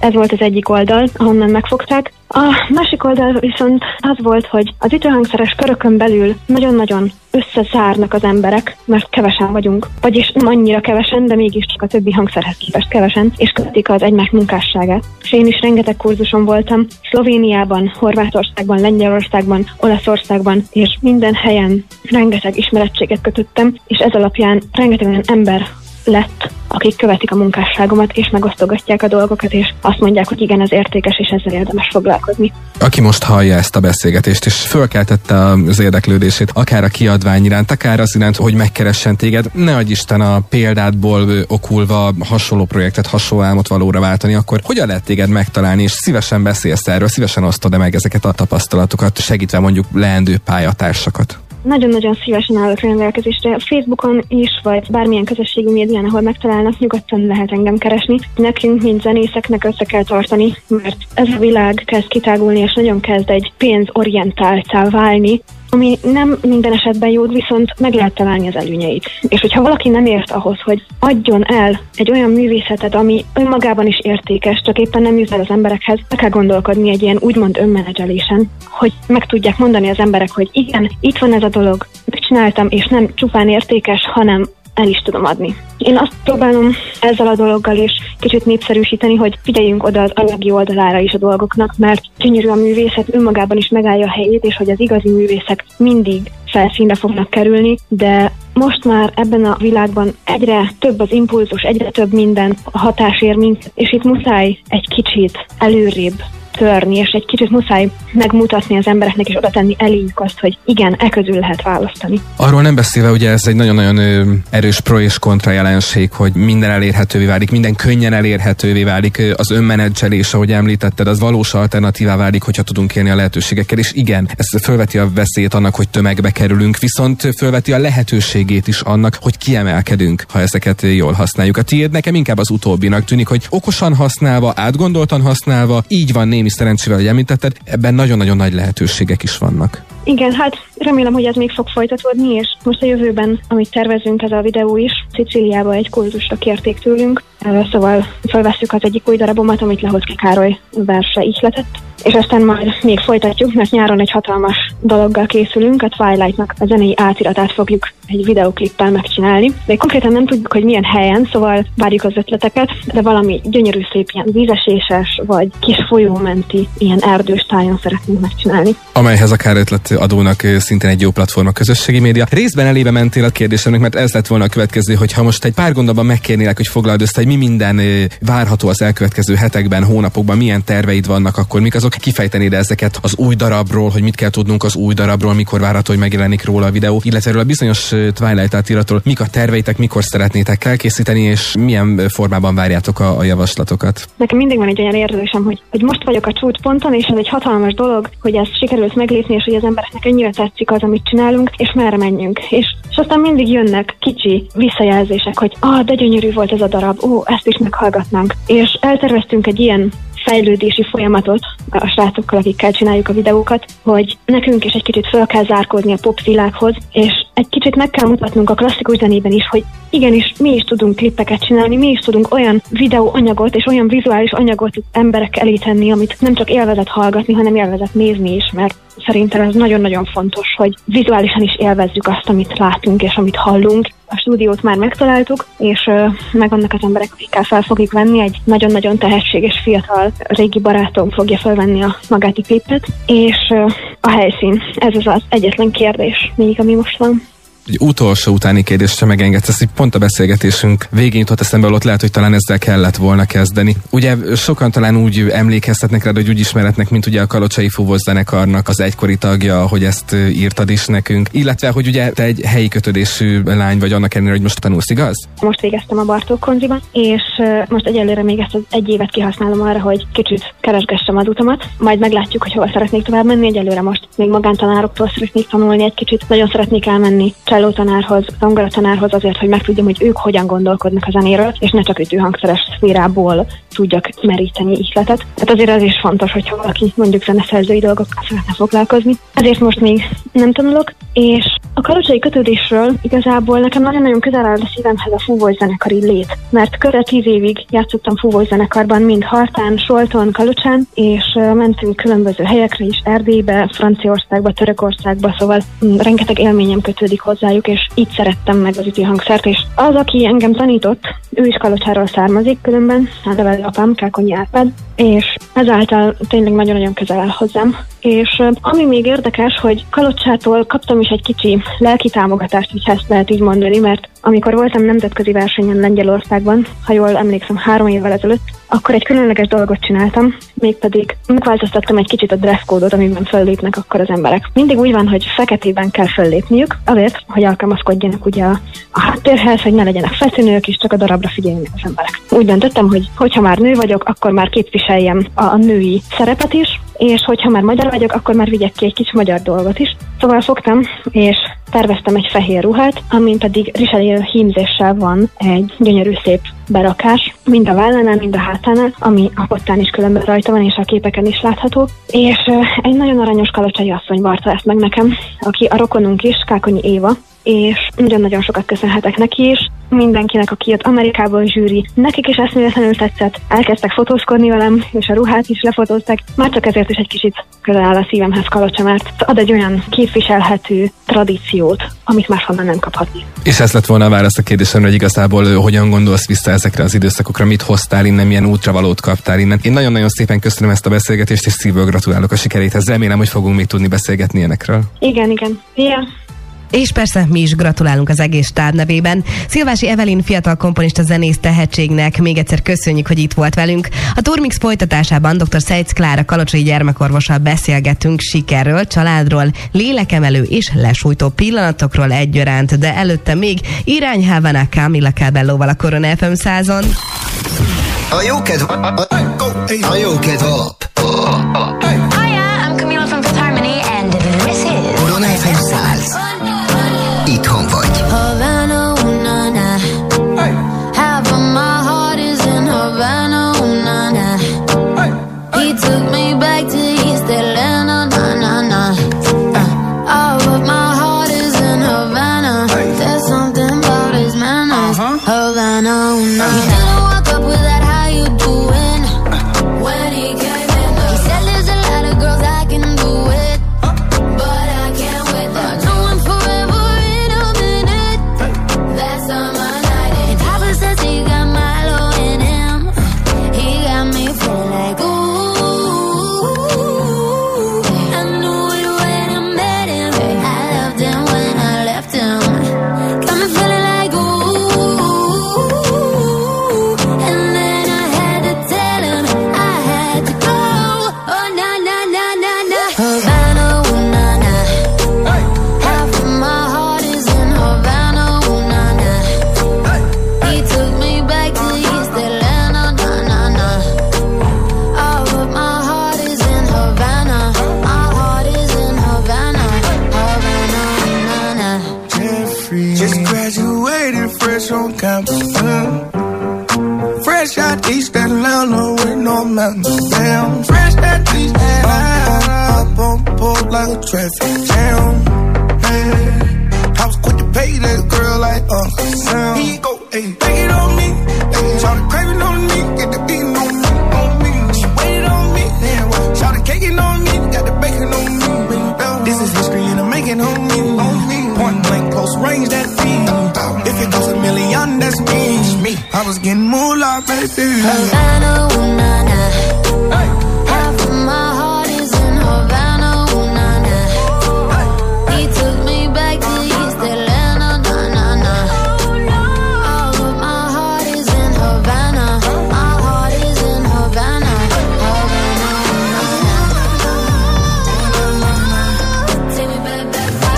Ez volt az egyik oldal, ahonnan megfogták. A másik oldal viszont az volt, hogy az ütőhangszeres körökön belül nagyon-nagyon összezárnak az emberek, mert kevesen vagyunk. Vagyis nem annyira kevesen, de mégiscsak a többi hangszerhez képest kevesen, és követik az egymás munkásságát. És én is rengeteg kurzuson voltam, Szlovéniában, Horvátországban, Lengyelországban, Olaszországban, és minden helyen rengeteg ismerettséget kötöttem, és ez alapján rengeteg olyan ember lett, akik követik a munkásságomat, és megosztogatják a dolgokat, és azt mondják, hogy igen, ez értékes, és ezzel érdemes foglalkozni. Aki most hallja ezt a beszélgetést, és fölkeltette az érdeklődését, akár a kiadvány iránt, akár az iránt, hogy megkeressen téged, ne adj Isten a példádból okulva hasonló projektet, hasonló álmot valóra váltani, akkor hogyan lehet téged megtalálni, és szívesen beszélsz erről, szívesen osztod meg ezeket a tapasztalatokat, segítve mondjuk leendő pályatársakat? Nagyon-nagyon szívesen állok rendelkezésre. Facebookon is, vagy bármilyen közösségi médián, ahol megtalálnak, nyugodtan lehet engem keresni. Nekünk, mint zenészeknek össze kell tartani, mert ez a világ kezd kitágulni, és nagyon kezd egy pénzorientáltá válni, ami nem minden esetben jó, viszont meg lehet találni az előnyeit. És hogyha valaki nem ért ahhoz, hogy adjon el egy olyan művészetet, ami önmagában is értékes, csak éppen nem jut el az emberekhez, meg kell gondolkodni egy ilyen úgymond önmenedzselésen, hogy meg tudják mondani az emberek, hogy igen, itt van ez a dolog, megcsináltam, és nem csupán értékes, hanem el is tudom adni. Én azt próbálom ezzel a dologgal is kicsit népszerűsíteni, hogy figyeljünk oda az anyagi oldalára is a dolgoknak, mert gyönyörű a művészet, önmagában is megállja a helyét, és hogy az igazi művészek mindig felszínre fognak kerülni, de most már ebben a világban egyre több az impulzus, egyre több minden a hatás ér minket, és itt muszáj egy kicsit előrébb törni, és egy kicsit muszáj megmutatni az embereknek, és oda tenni eléjük azt, hogy igen, e közül lehet választani. Arról nem beszélve, ugye ez egy nagyon-nagyon ö, erős pro és kontra jelenség, hogy minden elérhetővé válik, minden könnyen elérhetővé válik, az önmenedzselés, ahogy említetted, az valós alternatívá válik, hogyha tudunk élni a lehetőségekkel, és igen, ez fölveti a veszélyt annak, hogy tömegbe kerülünk, viszont fölveti a lehetőségét is annak, hogy kiemelkedünk, ha ezeket jól használjuk. A tiéd nekem inkább az utóbbinak tűnik, hogy okosan használva, átgondoltan használva, így van némi szerencsével, hogy említetted, ebben nagyon-nagyon nagy lehetőségek is vannak. Igen, hát remélem, hogy ez még fog folytatódni, és most a jövőben, amit tervezünk, ez a videó is, Szicíliába egy kurzusra kérték tőlünk, szóval felvesszük az egyik új darabomat, amit Lehoczky Károly versre ihletett, és aztán majd még folytatjuk, mert nyáron egy hatalmas dologgal készülünk, a Twilight-nak a zenei átiratát fogjuk egy videoklippel megcsinálni. De konkrétan nem tudjuk, hogy milyen helyen, szóval várjuk az ötleteket, de valami gyönyörű szép ilyen vízeséses, vagy kis folyómenti, ilyen erdős tájon szeretnénk megcsinálni. Amelyhez akár ötletadónak szintén egy jó platform a közösségi média. Részben elébe mentél a kérdésemnek, mert ez lett volna a következő, hogy ha most egy pár gondolban megkérnélek, hogy foglald össze, hogy mi minden várható az elkövetkező hetekben, hónapokban, milyen terveid vannak, akkor mik azok? Kifejtenéd ezeket az új darabról, hogy mit kell tudnunk az új darabról, mikor várható, hogy megjelenik róla a videó, illetve erről a bizonyos Twilight átiratról, mik a terveitek, mikor szeretnétek elkészíteni, és milyen formában várjátok a, a javaslatokat? Nekem mindig van egy olyan érzésem, hogy, hogy most vagyok a csúcsponton, és ez egy hatalmas dolog, hogy ezt sikerült meglépni, és hogy az embereknek ennyire tetszik az, amit csinálunk, és merre menjünk. És, és aztán mindig jönnek kicsi visszajelzések, hogy ah, de gyönyörű volt ez a darab, ó, ezt is meghallgatnánk. És elterveztünk egy ilyen fejlődési folyamatot a srácokkal, akikkel csináljuk a videókat, hogy nekünk is egy kicsit fel kell zárkózni a popvilághoz, és egy kicsit meg kell mutatnunk a klasszikus zenében is, hogy igenis mi is tudunk klippeket csinálni, mi is tudunk olyan videóanyagot és olyan vizuális anyagot emberek elé tenni, amit nem csak élvezet hallgatni, hanem élvezet nézni is, mert szerintem ez nagyon-nagyon fontos, hogy vizuálisan is élvezzük azt, amit látunk és amit hallunk. A stúdiót már megtaláltuk, és uh, megvannak az emberek, akikkel fel fogjuk venni. Egy nagyon-nagyon tehetséges fiatal régi barátom fogja felvenni a magát a klippet, és uh, a helyszín, ez az az egyetlen kérdés még, ami most van. Egy utolsó utáni kérdést sem megengedsz, ez pont a beszélgetésünk végén jutott eszembe, ott lehet, hogy talán ezzel kellett volna kezdeni. Ugye sokan talán úgy emlékeztetnek rád, hogy úgy ismeretnek, mint ugye a Kalocsai Fúvós zenekarnak az egykori tagja, hogy ezt írtad is nekünk, illetve, hogy ugye te egy helyi kötődésű lány vagy, annak ellenére, hogy most tanulsz, igaz? Most végeztem a Bartók Konziban, és most egyelőre még ezt az egy évet kihasználom arra, hogy kicsit keresgessem az utamat, majd meglátjuk, hogy hol szeretnék tovább menni. Egyelőre most még magántanároktól szeretnék tanulni egy kicsit, nagyon szeretnék elmenni cselló tanárhoz, zongora tanárhoz azért, hogy megtudjam, hogy ők hogyan gondolkodnak a zenéről, és ne csak ütőhangszeres szférából tudjak meríteni ihletet. Tehát azért az is fontos, hogyha valaki mondjuk zeneszerzői dolgokkal szeretne foglalkozni. Ezért most még nem tanulok, és a kalocsai kötődésről igazából nekem nagyon-nagyon közel áll a szívemhez a fúvós zenekari lét, mert közel tíz évig játszottam fúvós zenekarban, mind Hartán, Solton, Kalocsán, és uh, mentünk különböző helyekre is, Erdélybe, Franciaországba, Törökországba, szóval m, rengeteg élményem kötődik hozzájuk, és így szerettem meg az ütőhangszert, és az, aki engem tanított, ő is Kalocsáról származik, különben a nevelő apám, Kákonyi Árpád, és ezáltal tényleg nagyon-nagyon közel áll hozzám. És uh, ami még érdekes, hogy Kalocsától kaptam is egy kicsi lelki támogatást, hogy ezt lehet így mondani, mert amikor voltam nemzetközi versenyen Lengyelországban, ha jól emlékszem, három évvel ezelőtt, akkor egy különleges dolgot csináltam, mégpedig megváltoztattam egy kicsit a dresszkódot, amiben föllépnek akkor az emberek. Mindig úgy van, hogy feketében kell föllépniük, azért, hogy alkalmazkodjanak ugye a, a háttérhez, hogy ne legyenek feszünők, és csak a darabra figyeljenek az emberek. Úgy döntöttem, hogy hogyha már nő vagyok, akkor már képviseljem a, a női szerepet is, és hogyha már magyar vagyok, akkor már vigyek ki egy kis magyar dolgot is. Szóval fogtam, és terveztem egy fehér ruhát, amin pedig Richelieu hímzéssel van egy gyönyörű szép berakás, mind a vállánál, mind a hátánál, ami a pottán is különben rajta van, és a képeken is látható. És uh, egy nagyon aranyos kalocsai asszony varta ezt meg nekem, aki a rokonunk is, Kákonyi Éva, és nagyon-nagyon sokat köszönhetek neki is. Mindenkinek, aki jött Amerikából, zsűri, nekik is eszméletlenül tetszett, elkezdtek fotózkodni velem, és a ruhát is lefotózták. Már csak ezért is egy kicsit közel áll a szívemhez Kalocsa, mert ad egy olyan képviselhető tradíciót, amit máshonnan nem kaphatni. És ez lett volna a válasz a kérdésemre, hogy igazából hogyan gondolsz vissza ezekre az időszakokra, mit hoztál innen, milyen útravalót kaptál innen. Én nagyon-nagyon szépen köszönöm ezt a beszélgetést, és szívből gratulálok a sikeréthez. Remélem, hogy fogunk még tudni beszélgetni ilyenekről. Igen, igen. Yeah. És persze mi is gratulálunk az egész stáb nevében. Szilvási Evelin fiatal komponista zenész tehetségnek még egyszer köszönjük, hogy itt volt velünk. A Turmix folytatásában dr. Szejc Klára kalocsai gyermekorvossal beszélgetünk sikerről, családról, lélekemelő és lesújtó pillanatokról egyaránt, de előtte még irány Havana Camila Cabelloval a Korona ef em százon. A jó kedv, a, a, a jó kedv alap. Hiya, I'm Camila from Fifth Harmony and this is Korona ef em száz. Itthon vagy. Havana, na na. Half of my heart is in Havana, na na. He took me back to East Atlanta, na na na. All of my heart is in Havana. There's something about his manners. Havana, na. He didn't walk up with that, how you doing? When he came in, he said there's a lot of girls I can do it, but I can't wait. I know I'm forever. Fresh out East Atlanta with no mountains down. Fresh out East Atlanta, up on board like a traffic jam. Hey, I was quick to pay that girl like Uncle Sam. Here you go, hey, take it on me. Hey, shout the craving on me, get the beating on me, on me. She waited on me, yeah, shout the caking on me, got the bacon on me. This is history and I'm making on me, on me. Point blank, close range, that feed. If it goes a million, that's me. me. I was getting moolah, baby. Havana, ooh, na, na. Hey. Half of my heart is in Havana, ooh, na, na. Hey. He took me back to East Atlanta, na, na, na. All of my heart is in Havana. My heart is in Havana. Havana, ooh, na, na. Take me back, back, back.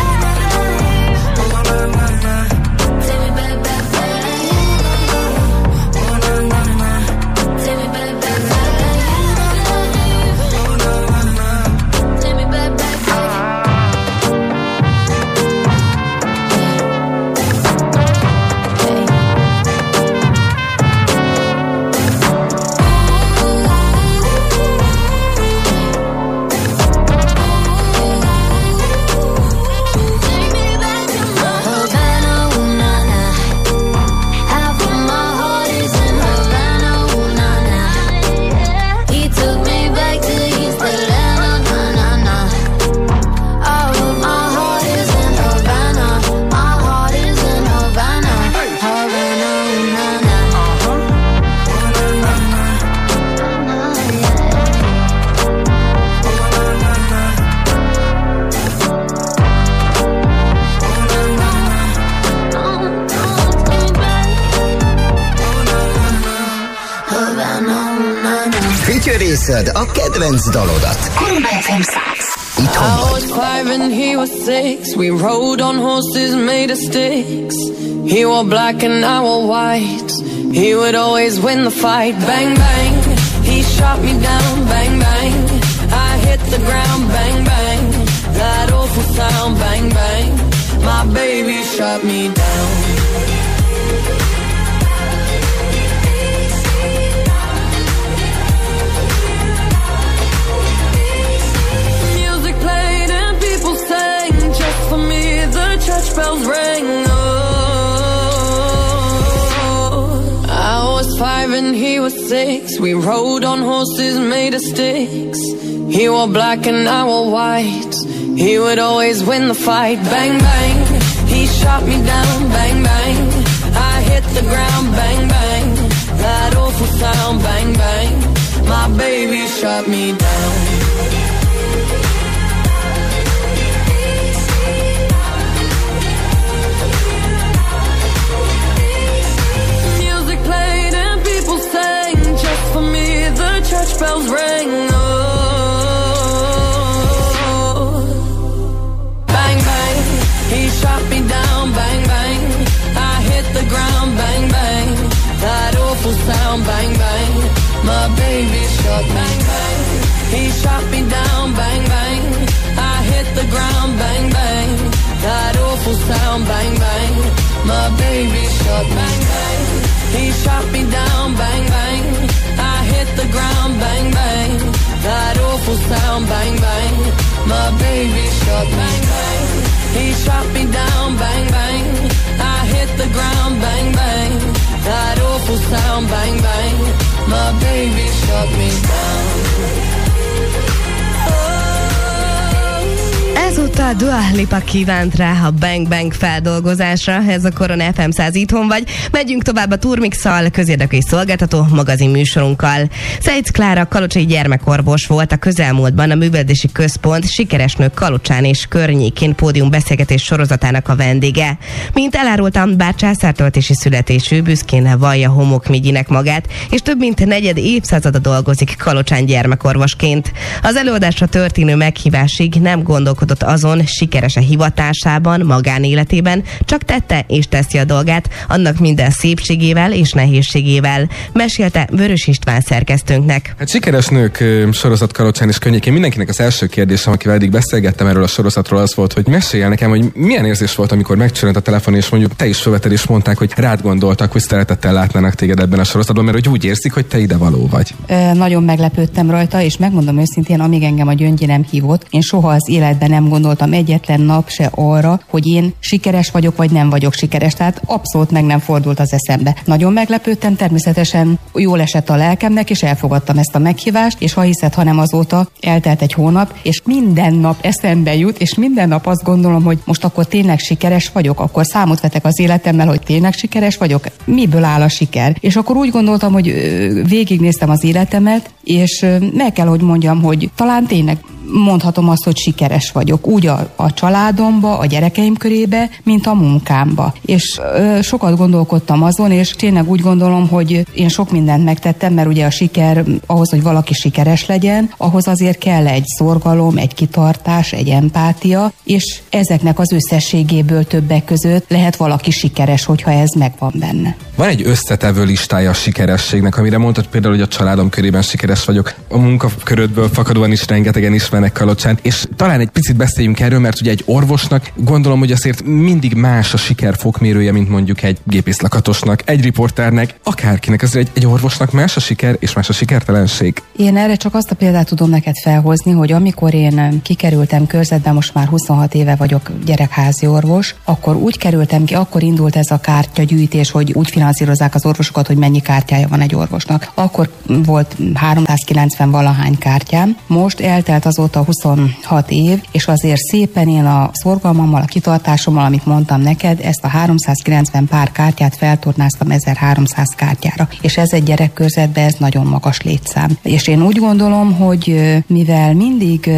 Take me back, back, back. Take me back, back, back. remixed a kedvenc dalodat. Itthon I was five and he was six. We rode on horses made of sticks. He wore black and I wore white. He would always win the fight. Bang, bang. He shot me down. Bang, bang. I hit the ground. Bang, bang. That awful sound. Bang, bang. My baby shot me down. Music played and people sang. Just for me the church bells rang. Five and he was six. We rode on horses made of sticks. He wore black and I wore white. He would always win the fight. Bang, bang. He shot me down. Bang, bang. I hit the ground. Bang, bang. That awful sound. Bang, bang. My baby shot me down. Church bells ring, oh. Bang, bang, he shot me down. Bang, bang, I hit the ground. Bang, bang, that awful sound. Bang, bang, my baby shot. Bang, bang, he shot me down. Bang, bang, I hit the ground. Bang, bang, that awful sound. Bang, bang, my baby shot. Bang, bang, he shot me down. Bang, bang, I hit the ground, bang, bang. That awful sound, bang, bang. My baby shot, bang, bang. He shot me down, bang, bang. I hit the ground, bang, bang. That awful sound, bang, bang. My baby shot me down. Ezúttal Dua Lipa kívánt rá a Bang Bang feldolgozásra. Ez a Korona ef em száz itthon vagy. Megyünk tovább a Turmix-szal, közérdekű szolgáltató magazin műsorunkkal. Szejc Klára kalocsai gyermekorvos volt a közelmúltban a Művelődési Központ Sikeres Nők Kalocsán és környékén pódium beszélgetés sorozatának a vendége. Mint elárultam, bár császártöltési születésű, büszkén vallja homokmigyinek magát, és több mint negyed évszázada dolgozik Kalocsán gyermekorvosként. Az előadásra történő meghívásig nem gondolkodott azon, sikeres-e hivatásában, magánéletében, csak tette és teszi a dolgát, annak minden szépségével és nehézségével. Mesélte Vörös István szerkesztőnknek. Hát Sikeres Nők sorozat Kalocsán és környékén mindenkinek az első kérdésem, akivel eddig beszélgettem erről a sorozatról, az volt, hogy mesélj el nekem, hogy milyen érzés volt, amikor megcsörönt a telefon, és mondjuk te is felvetted, és mondták, hogy rád gondoltak, hogy szeretettel látnának téged ebben a sorozatban, mert hogy úgy érzik, hogy te ide való vagy. E, nagyon meglepődtem rajta, és megmondom őszintén, amíg engem a Gyöngyi nem hívott, én soha az életben nem gondoltam egyetlen nap se arra, hogy én sikeres vagyok, vagy nem vagyok sikeres. Tehát abszolút meg nem fordult az eszembe. Nagyon meglepődtem, természetesen jól esett a lelkemnek, és elfogadtam ezt a meghívást, és ha hiszed, hanem azóta eltelt egy hónap, és minden nap eszembe jut, és minden nap azt gondolom, hogy most akkor tényleg sikeres vagyok, akkor számot vetek az életemmel, hogy tényleg sikeres vagyok. Miből áll a siker? És akkor úgy gondoltam, hogy végignéztem az életemet, és meg kell, hogy mondjam, hogy talán tényleg mondhatom azt, hogy sikeres vagyok. Úgy a, a családomba, a gyerekeim körébe, mint a munkámba. És ö, sokat gondolkodtam azon, és tényleg úgy gondolom, hogy én sok mindent megtettem, mert ugye a siker, ahhoz, hogy valaki sikeres legyen, ahhoz azért kell egy szorgalom, egy kitartás, egy empátia, és ezeknek az összességéből többek között lehet valaki sikeres, hogyha ez megvan benne. Van egy összetevő listája a sikerességnek, amire mondtad például, hogy a családom körében sikeres vagyok. A munkakörödből fakadóan is rengetegen ismernek Kalocsán, és talán egy picit beszéljünk erről, mert ugye egy orvosnak gondolom, hogy azért mindig más a siker fokmérője, mint mondjuk egy gépészlakatosnak, egy riporternek, akárkinek. Azért egy, egy orvosnak más a siker, és más a sikertelenség. Én erre csak azt a példát tudom neked felhozni, hogy amikor én kikerültem körzetben, most már huszonhat éve vagyok gyerekházi orvos, akkor úgy kerültem ki, akkor indult ez a kártyagyűjtés, hogy úgy finanszírozzák az orvosokat, hogy mennyi kártyája van egy orvosnak. Akkor volt háromszázkilencven valahány kártyám, most eltelt azóta huszonhat év, és azért szépen én a szorgalmammal, a kitartásommal, amit mondtam neked, ezt a háromszázkilencven pár kártyát feltornáztam ezerháromszáz kártyára. És ez egy gyerekkörzetben, ez nagyon magas létszám. És én úgy gondolom, hogy mivel mindig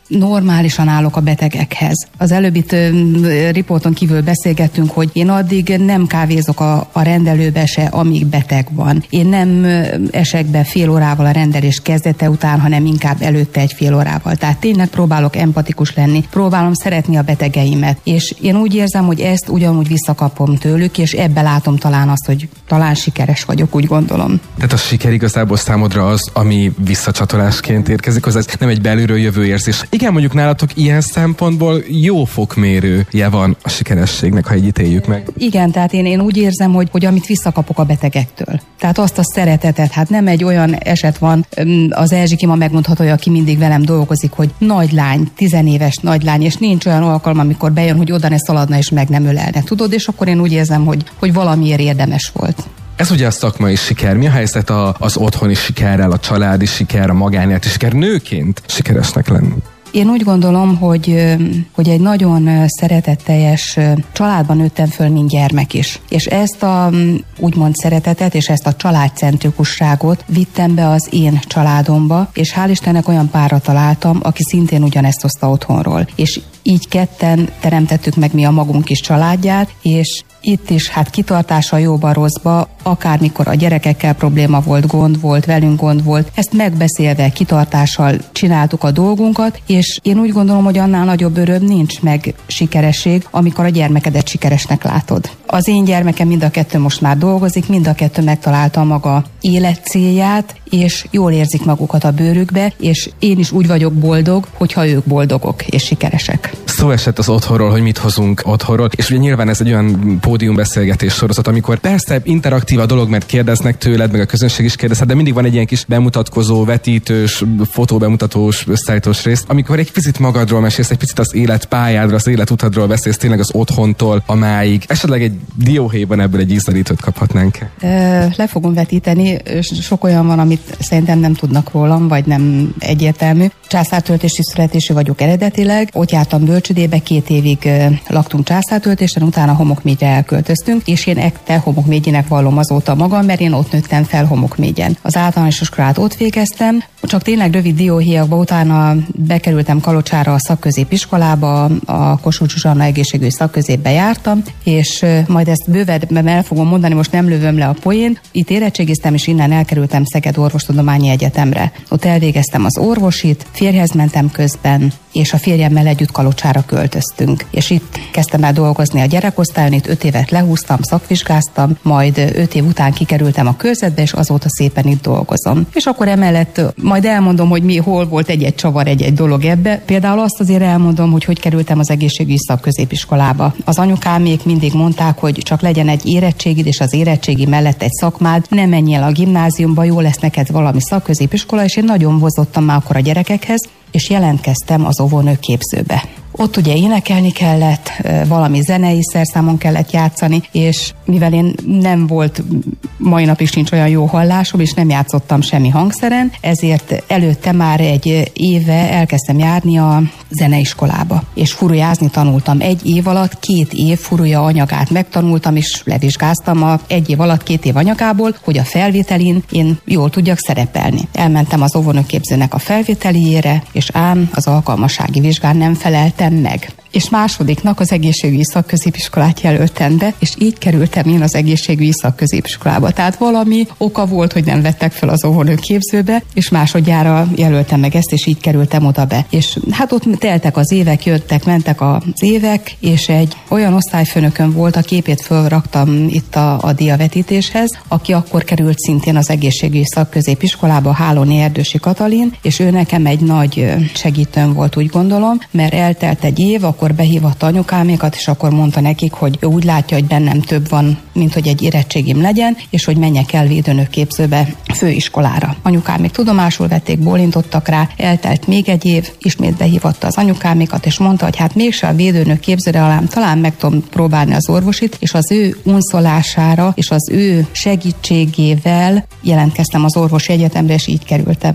normálisan állok a betegekhez. Az előbbit riporton kívül beszélgettünk, hogy én addig nem kávézok a, a rendelőbe se, amíg beteg van. Én nem esek be fél órával a rendelés kezdete után, hanem inkább előtte egy fél órával. Tehát tényleg próbálok empatikus lenni, próbálom szeretni a betegeimet. És én úgy érzem, hogy ezt ugyanúgy visszakapom tőlük, és ebbe látom talán azt, hogy talán sikeres vagyok, úgy gondolom. Tehát a siker igazából számodra az, ami visszacsatolásként érkezik, az ez nem egy belülről jövő érzés. Igen, mondjuk nálatok ilyen szempontból jó fokmérője van a sikerességnek, ha így ítéljük meg. Igen, tehát én, én úgy érzem, hogy, hogy amit visszakapok a betegektől. Tehát azt a szeretetet, hát nem egy olyan eset van, az Erzsikima megmondható, aki mindig velem dolgozik, hogy nagylány, tizenéves nagylány, és nincs olyan alkalom, amikor bejön, hogy oda ne szaladna és meg nem ölelne, tudod, és akkor én úgy érzem, hogy, hogy valamiért érdemes volt. Ez ugye a szakmai siker. Mi a helyzet a, az otthoni sikerrel, a családi siker, a magánéleti siker, nőként sikeresnek lenni? Én úgy gondolom, hogy, hogy egy nagyon szeretetteljes családban nőttem föl, mint gyermek is. És ezt a úgymond szeretetet és ezt a családcentrikusságot vittem be az én családomba, és hál' Istennek olyan párra találtam, aki szintén ugyanezt hozta otthonról. És így ketten teremtettük meg mi a magunk kis családját, és itt is hát kitartása jóba rosszba, akármikor a gyerekekkel probléma volt, gond volt, velünk gond volt, ezt megbeszélve, kitartással csináltuk a dolgunkat, és én úgy gondolom, hogy annál nagyobb öröm nincs meg sikeresség, amikor a gyermekedet sikeresnek látod. Az én gyermekem mind a kettő most már dolgozik, mind a kettő megtalálta maga életcélját, és jól érzik magukat a bőrükbe, és én is úgy vagyok boldog, hogyha ők boldogok és sikeresek. Szó esett az otthonról, hogy mit hozunk otthonról, és ugye nyilván ez egy olyan pódiumbeszélgetés sorozat, amikor persze interaktív a dolog, mert kérdeznek tőled, meg a közönség is kérdezhet, de mindig van egy ilyen kis bemutatkozó, vetítős, fotóbemutatós, összeállítós rész, amikor egy picit magadról mesélsz, egy picit az életpályádról, az életutadról beszélsz, tényleg az otthontól a máig. Esetleg egy dióhéjban ebből egy ízelítőt kaphatnánk. Le fogom vetíteni, sok olyan van, amit szerintem nem tudnak rólam, vagy nem egyértelmű. Császártöltési születésű vagyok eredetileg, ott jártam bölcsődébe, két évig laktunk Császártöltésen, utána Homokmégyre elköltöztünk, és én ekte Homokmégyinek vallom azóta magam, mert én ott nőttem fel Homokmégyen. Az általános iskolát ott végeztem, csak tényleg rövid dióhéjakba, utána bekerültem Kalocsára a szakközépiskolába, a Kossuth Zsuzsanna egészségügyi szakközépbe jártam, és majd ezt bővebben el fogom mondani, most nem lövöm le a poént. Itt érettségiztem, és innen elkerültem Szeged Orvostudományi Egyetemre. Ott elvégeztem az orvosit, férjhez mentem közben, és a férjemmel együtt Kalocsára költöztünk. És itt kezdtem el dolgozni a gyerekosztályon, itt öt évet lehúztam, szakvizsgáztam, majd öt év után kikerültem a körzetbe, és azóta szépen itt dolgozom. És akkor emellett majd elmondom, hogy mi, hol volt egy-egy csavar, egy-egy dolog ebbe. Például azt azért elmondom, hogy hogy kerültem az egészségügyi szakközépiskolába. Az anyukámék mindig mondták, hogy csak legyen egy érettségid, és az érettségi mellett egy szakmád, ne menj el a gimnáziumba, jó lesz neked valami szakközépiskola, és én nagyon vonzottam már akkor a gyerekekhez, és jelentkeztem az óvónő képzőbe. Ott ugye énekelni kellett, valami zenei szerszámon kellett játszani, és mivel én nem volt, mai napig sincs olyan jó hallásom, és nem játszottam semmi hangszeren, ezért előtte már egy éve elkezdtem járni a zeneiskolába, és furujázni tanultam. Egy év alatt két év furuja anyagát megtanultam, és levizsgáztam a egy év alatt két év anyagából, hogy a felvételin én jól tudjak szerepelni. Elmentem az óvónőképzőnek a felvételiére, és ám az alkalmassági vizsgán nem feleltem meg. És másodiknak az egészségügyi szakközépiskolát jelöltem be, és így kerültem én az egészségügyi szakközépiskolába. Tehát valami oka volt, hogy nem vettek fel az óvónőképzőbe, és másodjára jelöltem meg ezt, és így kerültem oda be. És hát ott teltek az évek, jöttek, mentek az évek, és egy olyan osztályfőnökön volt, a képét fölraktam itt a, a diavetítéshez, aki akkor került szintén az egészségügyi szakközépiskolába, Hálóné Erdősi Katalin, és ő nekem egy nagy segítőm volt, úgy gondolom, mert eltelt egy év, akkor behívatta anyukámékat, és akkor mondta nekik, hogy ő úgy látja, hogy bennem több van, mint hogy egy érettségim legyen, és hogy menjek el védőnőképzőbe, főiskolára. Anyukámék tudomásul vették, bólintottak rá, eltelt még egy év, ismét behívatta az anyukámékat, és mondta, hogy hát mégse a védőnőképzőre, alám talán meg tudom próbálni az orvosit, és az ő unszolására, és az ő segítségével jelentkeztem az orvosi egyetemre, és így kerültem be.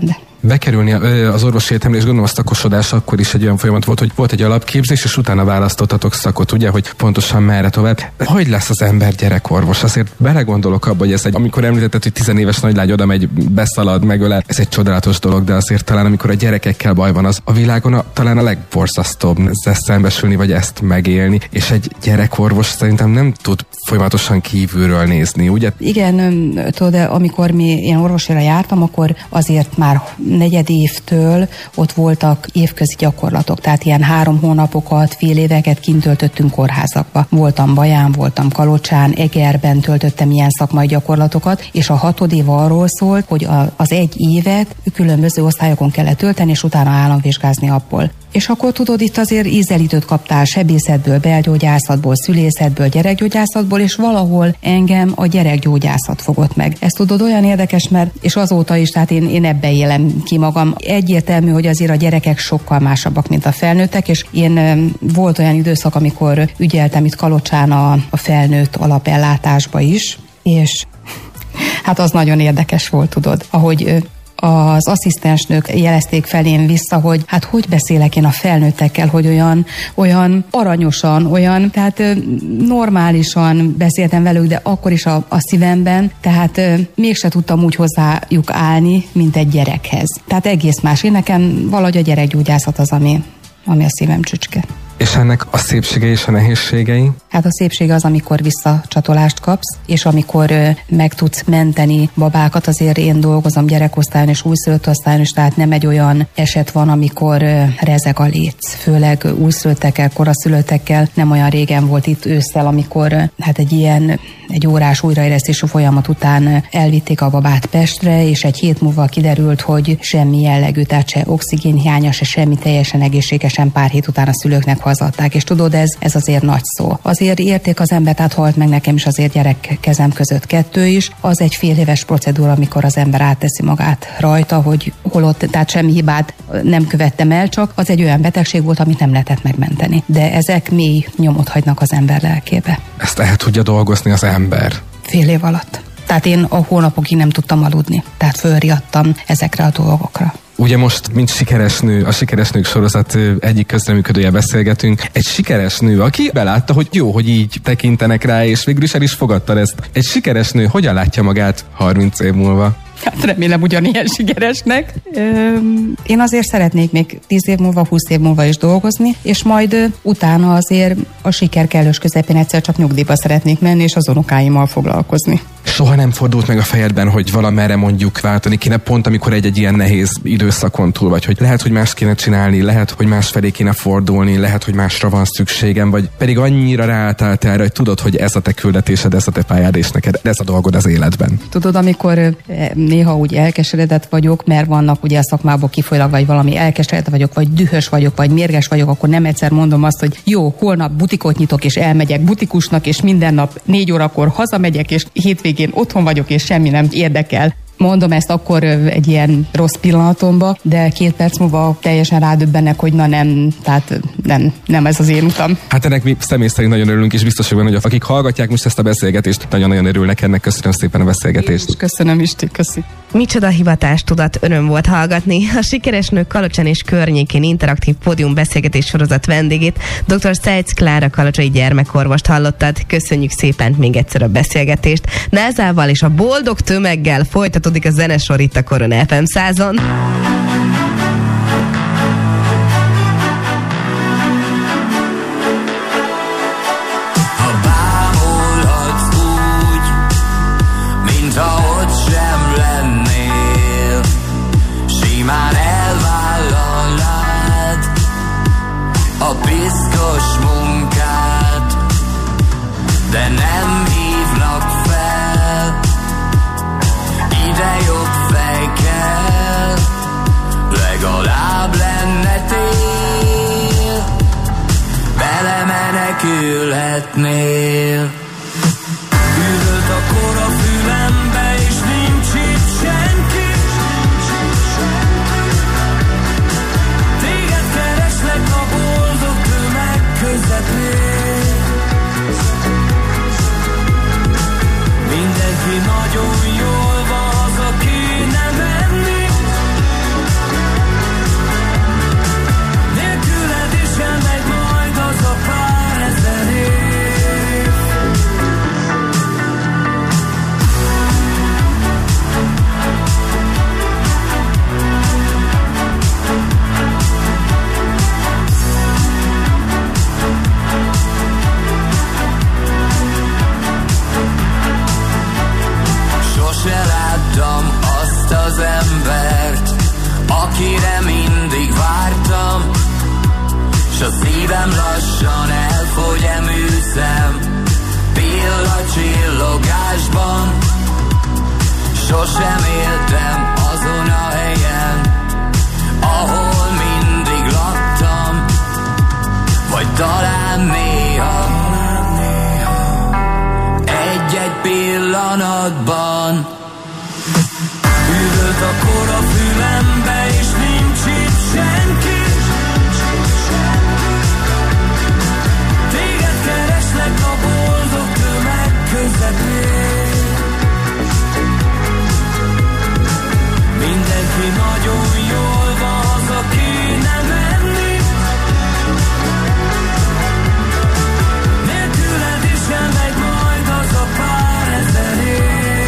bekerülni az orvosi egyetemre, és gondolom a szakosodás akkor is egy olyan folyamat volt, hogy volt egy alapképzés, és utána választottatok szakot, ugye, hogy pontosan merre tovább. Hogy lesz az ember gyerekorvos? Azért belegondolok abba, hogy ez egy, amikor említetted, hogy tizenéves nagylány oda megy, beszalad, megölel, ez egy csodálatos dolog, de azért talán amikor a gyerekekkel baj van, az a világon a, talán a legborzasztóbb ezzel szembesülni, vagy ezt megélni, és egy gyerekorvos szerintem nem tud folyamatosan kívülről nézni, ugye? Igen, tudod, amikor mi én orvosira jártam, akkor azért már negyed évtől ott voltak évközi gyakorlatok, tehát ilyen három hónapokat, fél éveket kint töltöttünk kórházakba. Voltam Baján, voltam Kalocsán, Egerben töltöttem ilyen szakmai gyakorlatokat, és a hatodév arról szólt, hogy a, az egy évet különböző osztályokon kellett tölteni, és utána államvizsgázni abból. És akkor tudod, itt azért ízelítőt kaptál sebészetből, belgyógyászatból, szülészetből, gyerekgyógyászatból, és valahol engem a gyerekgyógyászat fogott meg. Ez tudod olyan érdekes, mert és azóta is, tehát én, én ebbe élem ki magam. Egyértelmű, hogy azért a gyerekek sokkal másabbak, mint a felnőttek, és én volt olyan időszak, amikor ügyeltem itt Kalocsán a, a felnőtt alapellátásba is, és hát az nagyon érdekes volt, tudod, ahogy az asszisztensnők jelezték felém vissza, hogy hát hogy beszélek én a felnőttekkel, hogy olyan, olyan aranyosan, olyan, tehát normálisan beszéltem velük, de akkor is a, a szívemben, tehát mégse tudtam úgy hozzájuk állni, mint egy gyerekhez. Tehát egész más. Én nekem valahogy a gyerekgyógyászat az, ami, ami a szívem csücske. És ennek a szépsége és a nehézségei? Hát a szépsége az, amikor visszacsatolást kapsz, és amikor ö, meg tudsz menteni babákat. Azért én dolgozom gyerekosztályon és újszülött osztályon is, tehát nem egy olyan eset van, amikor ö, rezeg a léc. Főleg újszülöttekkel, koraszülöttekkel. Nem olyan régen volt itt ősszel, amikor ö, hát egy ilyen egy órás újraélesztési folyamat után elvitték a babát Pestre, és egy hét múlva kiderült, hogy semmi jellegű, tehát se oxigénhiánya, se semmi, teljesen egészségesen pár hét után a szülőknek hazadták. És tudod, ez, ez azért nagy szó. Azért érték az embert, hát halt meg nekem is azért gyerek kezem között kettő is. Az egy fél éves procedúra, amikor az ember átteszi magát rajta, hogy holott, tehát semmi hibát nem követtem el, csak az egy olyan betegség volt, amit nem lehetett megmenteni. De ezek mély nyomot hagynak az ember lelkébe. Ezt el tudja dolgozni az ember? Fél év alatt. Tehát én a hónapokig nem tudtam aludni. Tehát fölriadtam ezekre a dolgokra. Ugye most, mint sikeres nő, a Sikeres Nők sorozat egyik közreműködője beszélgetünk. Egy sikeres nő, aki belátta, hogy jó, hogy így tekintenek rá, és végül is el is fogadta ezt. Egy sikeres nő hogyan látja magát harminc év múlva? Hát remélem ugyanilyen sikeresnek. Öm, én azért szeretnék még tíz év múlva, húsz év múlva is dolgozni, és majd ö, utána azért a siker kellős közepén egyszer csak nyugdíjba szeretnék menni, és az unokáimmal foglalkozni. Soha nem fordult meg a fejedben, hogy valamerre mondjuk váltani kéne, pont amikor egy-egy ilyen nehéz időszakon túl vagy, hogy lehet, hogy más kéne csinálni, lehet, hogy más felé kéne fordulni, lehet, hogy másra van szükségem, vagy pedig annyira ráálltál erre, hogy tudod, hogy ez a te küldetésed, ez a te pályád, és neked ez a dolgod az életben. Tudod, amikor néha úgy elkeseredett vagyok, mert vannak ugye a szakmából kifolyólag, vagy valami elkeseredett vagyok, vagy dühös vagyok, vagy mérges vagyok, akkor nem egyszer mondom azt, hogy jó, holnap butikot nyitok, és elmegyek butikusnak, és minden nap négy órakor hazamegyek, és hétvégén otthon vagyok, és semmi nem érdekel. Mondom ezt akkor egy ilyen rossz pillanatomba, de két perc múlva teljesen rádöbbennek, hogy na nem, tehát nem, nem ez az én utam. Hát ennek mi személy szerint nagyon örülünk, és biztos vagyok benne, hogy akik hallgatják most ezt a beszélgetést, nagyon-nagyon örülnek ennek. Köszönöm szépen a beszélgetést. Én köszönöm, Isti, köszi. Micsoda hivatástudat, öröm volt hallgatni a Sikeres Nők Kalocsán és környékén interaktív pódium beszélgetés sorozat vendégét, dr. Szejc Klára kalocsai gyermekorvost hallottad. Köszönjük szépen még egyszer a beszélgetést. Názával és a boldog tömeggel folytatódik a zenesor itt a Korona ef em százon. De nem hívnak fel, ide jobb fej kell, legalább lenne tél, belemenekülhetnél. Üvölt a kor a fülembe, és nincs itt senki, téged kereslek a boldog tömeg közepén. Mindenki nagyon jól van, haza kéne menni, Bennem lassan elfogy e műszem, pillacsillogásban. Sosem éltem azon a helyen, ahol mindig laktam, vagy talán néha egy-egy pillanatban. Üvölt a kor a fülembe, és nincs itt senki. Téged kereslek a boldog tömeg közepén. Mindenki nagyon jól van, haza kéne menni. Nélküled is elmegy majd az a pár ezer év.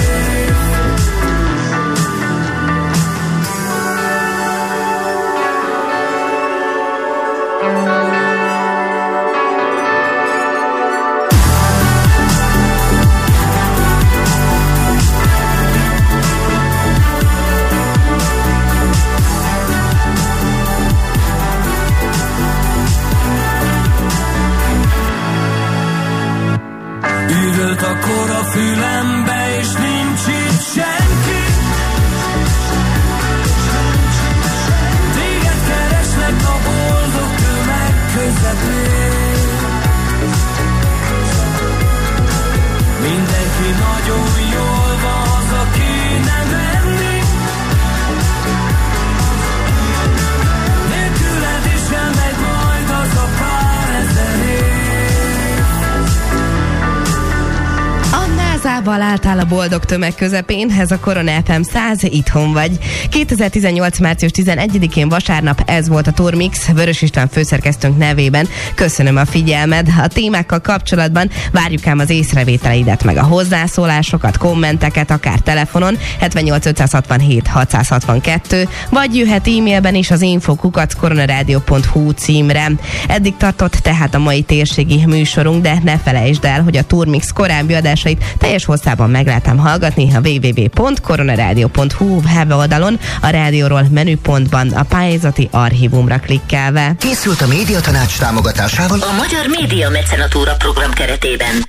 Üvölt a kor a fülembe, és nincs itt senki. Téged kereslek a boldog tömeg közepén. Mindenki nagyon jól van, haza kéne menni. Nélküled is elmegy majd az a pár ezer év. Annázával álltál a boldog tömeg közepén, ez a Korona ef em száz, itthon vagy. kétezer-tizennyolc. március tizenegyedikén vasárnap ez volt a Turmix, Vörös István főszerkesztőnk nevében. Köszönöm a figyelmed. A témákkal kapcsolatban várjuk ám az észrevételeidet, meg a hozzászólásokat, kommenteket, akár telefonon hetvennyolc ötszázhatvanhét hatszázhatvankettő, vagy jöhet e-mailben is az info kukac koronarádió pont hu címre. Eddig tartott tehát a mai térségi műsorunk, de ne felejtsd el, hogy a Turmix korábbi adásait teljes hosszában meg lehetem hallgatni a double-u double-u double-u pont koronarádió pont hu weboldalon, a rádióról menüpontban a pályázati archívumra klikkelve. Készült a Médiatanács támogatásával a Magyar Média Mecenatúra program keretében.